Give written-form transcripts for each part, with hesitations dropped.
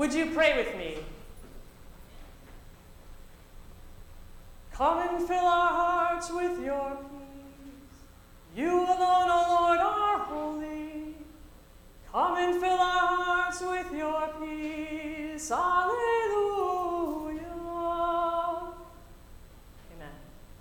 Would you pray with me? Come and fill our hearts with your peace. You alone, O Lord, are holy. Come and fill our hearts with your peace. Alleluia. Amen.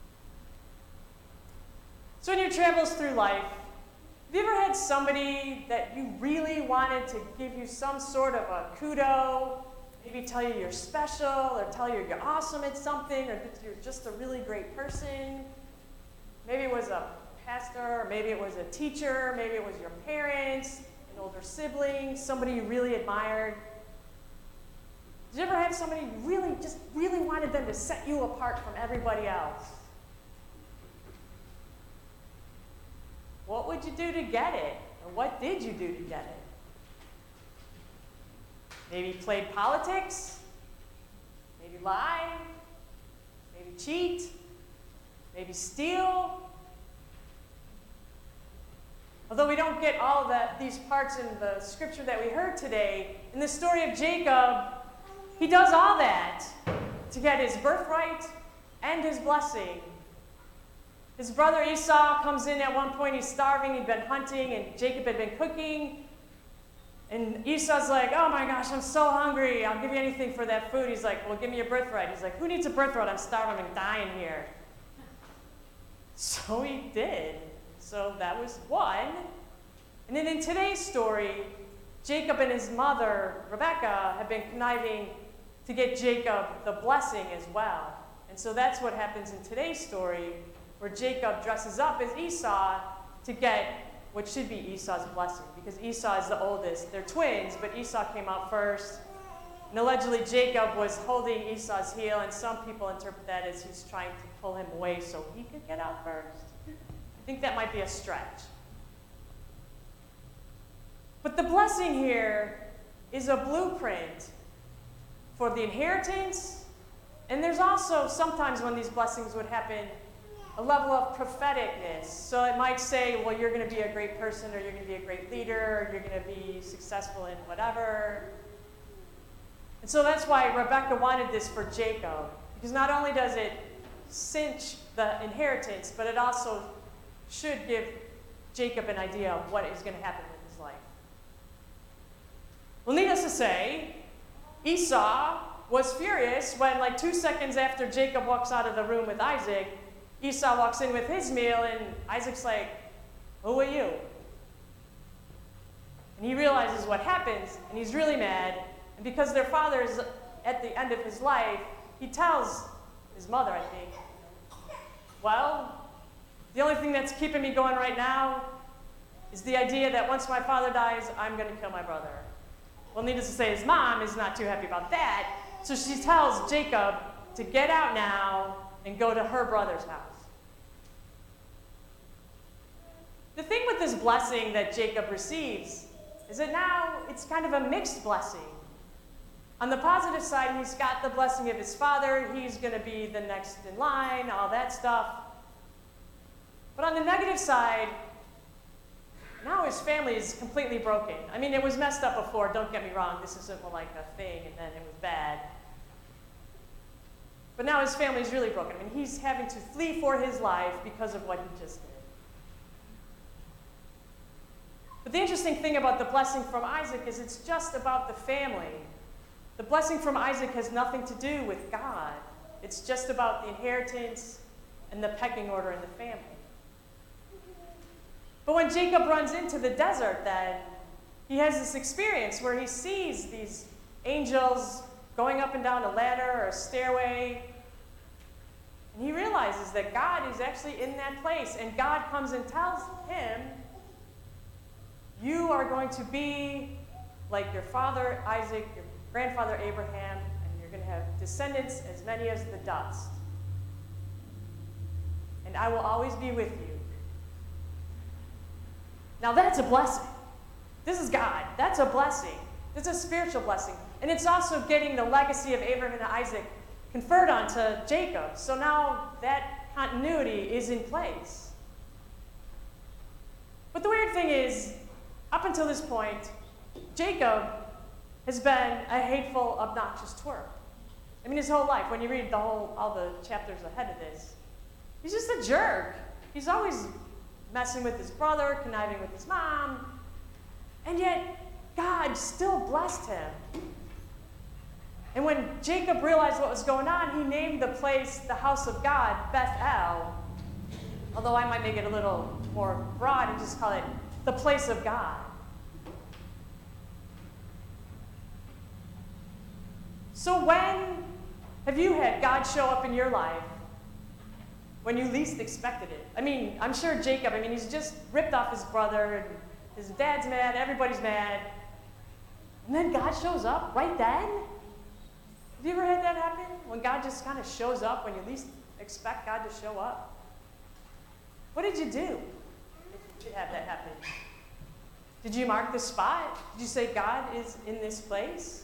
So in your travels through life, have you ever had somebody that you really wanted to give you some sort of a kudo? Maybe tell you you're special, or tell you you're awesome at something, or that you're just a really great person? Maybe it was a pastor, or maybe it was a teacher, maybe it was your parents, an older sibling, somebody you really admired. Did you ever have somebody you really wanted them to set you apart from everybody else? What would you do to get it? Or what did you do to get it? Maybe played politics? Maybe lie? Maybe cheat? Maybe steal? Although we don't get all of these parts in the scripture that we heard today, in the story of Jacob, he does all that to get his birthright and his blessing. His brother Esau comes in at one point, he's starving, he'd been hunting, and Jacob had been cooking. And Esau's like, oh my gosh, I'm so hungry, I'll give you anything for that food. He's like, well, give me your birthright. He's like, who needs a birthright? I'm starving, I'm dying here. So he did. So that was one. And then in today's story, Jacob and his mother, Rebekah, have been conniving to get Jacob the blessing as well. And so that's what happens in today's story, where Jacob dresses up as Esau to get what should be Esau's blessing, because Esau is the oldest. They're twins, but Esau came out first. And allegedly Jacob was holding Esau's heel, and some people interpret that as he's trying to pull him away so he could get out first. I think that might be a stretch. But the blessing here is a blueprint for the inheritance, and there's also sometimes when these blessings would happen, a level of propheticness. So it might say, well, you're going to be a great person, or you're going to be a great leader, or you're going to be successful in whatever. And so that's why Rebekah wanted this for Jacob, because not only does it cinch the inheritance, but it also should give Jacob an idea of what is going to happen in his life. Well, needless to say, Esau was furious when, like 2 seconds after Jacob walks out of the room with Isaac, Esau walks in with his meal, and Isaac's like, who are you? And he realizes what happens, and he's really mad. And because their father is at the end of his life, he tells his mother, I think, well, the only thing that's keeping me going right now is the idea that once my father dies, I'm going to kill my brother. Well, needless to say, his mom is not too happy about that, so she tells Jacob to get out now and go to her brother's house. The thing with this blessing that Jacob receives is that now it's kind of a mixed blessing. On the positive side, he's got the blessing of his father, he's going to be the next in line, all that stuff. But on the negative side, now his family is completely broken. I mean, it was messed up before, don't get me wrong, this isn't like a thing and then it was bad. But now his family is really broken. I mean, he's having to flee for his life because of what he just did. But the interesting thing about the blessing from Isaac is it's just about the family. The blessing from Isaac has nothing to do with God. It's just about the inheritance and the pecking order in the family. But when Jacob runs into the desert, then he has this experience where he sees these angels going up and down a ladder or a stairway. And he realizes that God is actually in that place. And God comes and tells him, you are going to be like your father Isaac, your grandfather Abraham, and you're going to have descendants as many as the dust. And I will always be with you. Now that's a blessing. This is God. That's a blessing. It's a spiritual blessing. And it's also getting the legacy of Abraham and Isaac conferred onto Jacob. So now that continuity is in place. But the weird thing is, up until this point, Jacob has been a hateful, obnoxious twerp. I mean, his whole life, when you read all the chapters ahead of this, he's just a jerk. He's always messing with his brother, conniving with his mom, and yet God still blessed him. And when Jacob realized what was going on, he named the place the house of God, Bethel, although I might make it a little more broad and just call it the place of God. So when have you had God show up in your life when you least expected it? I mean, I'm sure Jacob, he's just ripped off his brother, and his dad's mad, everybody's mad. And then God shows up right then? Have you ever had that happen? When God just kind of shows up when you least expect God to show up? What did you do if you had that happen? Did you mark the spot? Did you say, God is in this place?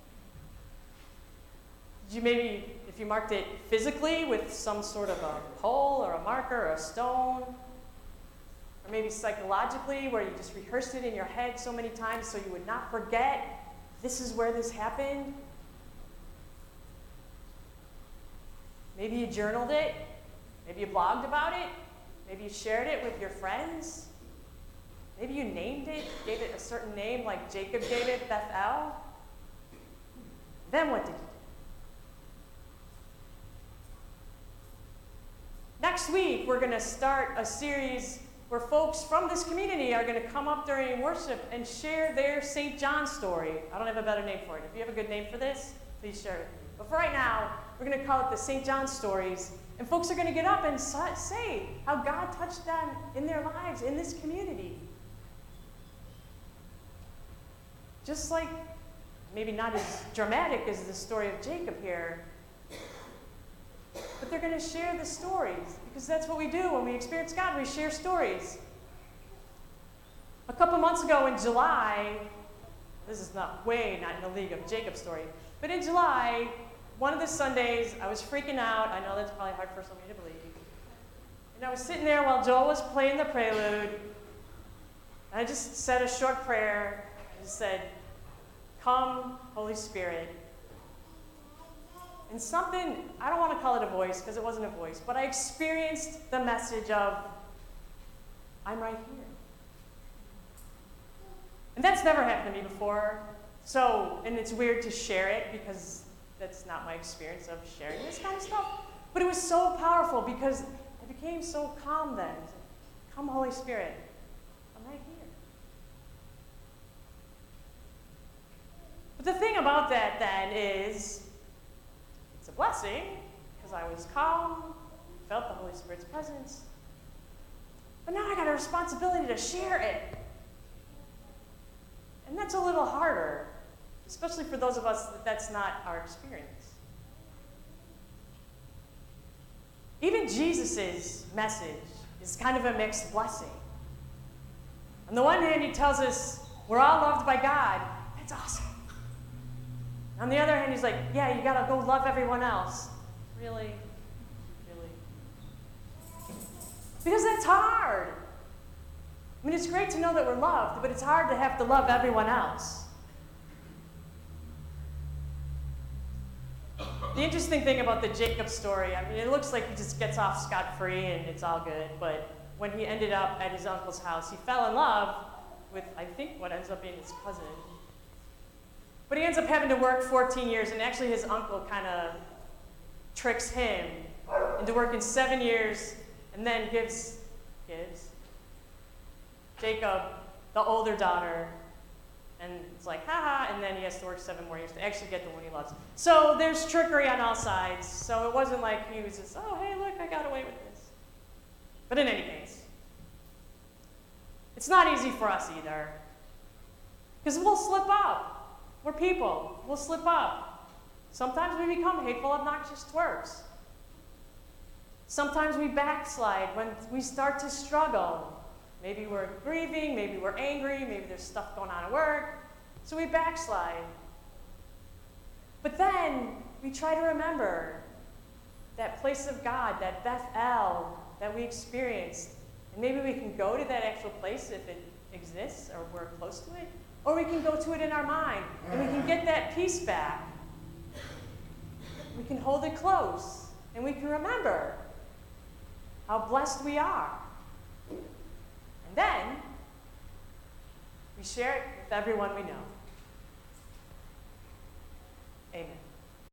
Did you maybe, if you marked it physically with some sort of a pole or a marker or a stone, or maybe psychologically where you just rehearsed it in your head so many times so you would not forget, this is where this happened? Maybe you journaled it. Maybe you blogged about it. Maybe you shared it with your friends. Maybe you named it, gave it a certain name like Jacob gave it, Bethel. Then what did you do? Next week, we're going to start a series where folks from this community are going to come up during worship and share their St. John story. I don't have a better name for it. If you have a good name for this, please share it. But for right now, we're going to call it the St. John stories. And folks are going to get up and say how God touched them in their lives, in this community. Just like, maybe not as dramatic as the story of Jacob here, but they're going to share the stories, because that's what we do when we experience God. We share stories. A couple months ago in July, this is not in the league of Jacob's story, but in July, one of the Sundays, I was freaking out. I know that's probably hard for some of you to believe. And I was sitting there while Joel was playing the prelude, and I just said a short prayer. I just said, "Come, Holy Spirit." And something, I don't want to call it a voice, because it wasn't a voice, but I experienced the message of, I'm right here. And that's never happened to me before. So, and it's weird to share it, because that's not my experience of sharing this kind of stuff. But it was so powerful, because it became so calm then. Come, Holy Spirit, I'm right here. But the thing about that then is, it's a blessing, because I was calm, felt the Holy Spirit's presence. But now I got a responsibility to share it. And that's a little harder, especially for those of us that's not our experience. Even Jesus' message is kind of a mixed blessing. On the one hand, he tells us we're all loved by God. That's awesome. On the other hand, he's like, yeah, you gotta go love everyone else. Really? Really? Because that's hard. I mean, it's great to know that we're loved, but it's hard to have to love everyone else. The interesting thing about the Jacob story, I mean, it looks like he just gets off scot-free and it's all good, but when he ended up at his uncle's house, he fell in love with, I think, what ends up being his cousin. But he ends up having to work 14 years, and actually his uncle kind of tricks him into working 7 years, and then gives Jacob the older daughter, and it's like, haha, and then he has to work 7 more years to actually get the one he loves. So there's trickery on all sides, so it wasn't like he was just, oh, hey, look, I got away with this. But in any case, it's not easy for us either, because we'll slip up. We're people. We'll slip up. Sometimes we become hateful, obnoxious twerps. Sometimes we backslide when we start to struggle. Maybe we're grieving, maybe we're angry, maybe there's stuff going on at work, so we backslide. But then we try to remember that place of God, that Bethel that we experienced, and maybe we can go to that actual place if it exists or we're close to it. or we can go to it in our mind, and we can get that peace back. We can hold it close, and we can remember how blessed we are. And then we share it with everyone we know. Amen.